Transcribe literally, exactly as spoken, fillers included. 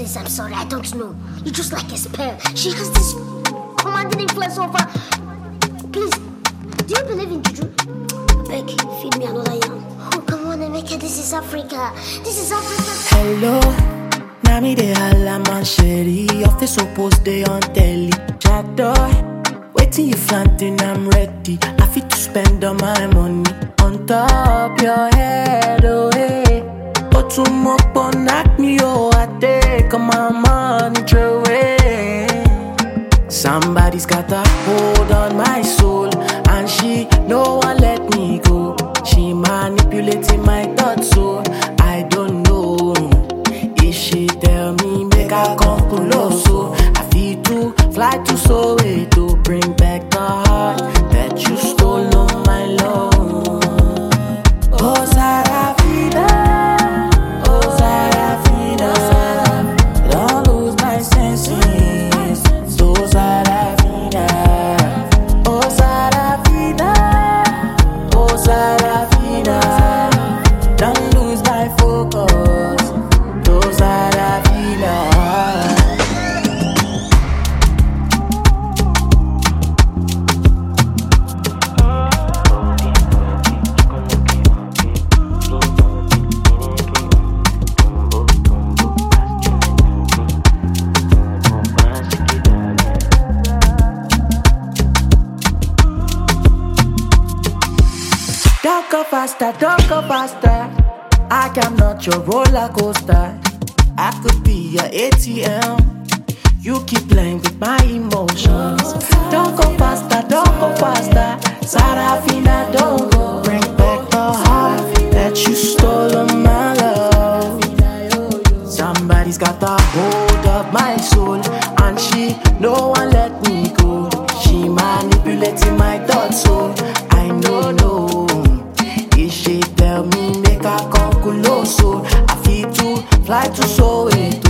Please, I'm sorry, I don't know. You just like a spell. She has this commanding influence over. Please, do you believe in juju? Beg, feed me another yam. Oh, come on, Emeka, this is Africa. This is Africa. Hello, Nami de Hala man sherry. Off the suppose they on telly. Shadow, waiting you flanting, I'm ready. I fit to spend all my money on top your head, oh hey. But to mock on knock me, oh I take all my money throw away. Somebody's got a hold on my soul, and she no one let me go. She manipulating my thoughts, so I don't know. If she tell me make I come close, so I feel to fly to Soweto, bring back the heart that you stole on my love. Oh Sarafina, oh Sarafina, don't lose my senses. So Sarafina, oh Sarafina, oh Sarafina, don't lose my focus. So Sarafina. Don't go faster, don't go faster. I am not your roller coaster. I could be your A T M. You keep playing with my emotions. Don't go faster, don't go faster. Sarafina, don't go. Bring back the heart that you stole on my love. Somebody's got a hold of my soul, and she no one let me go. She manipulating my thoughts, so I know no. If she tell me make I come close, so I feel to fly to Soweto.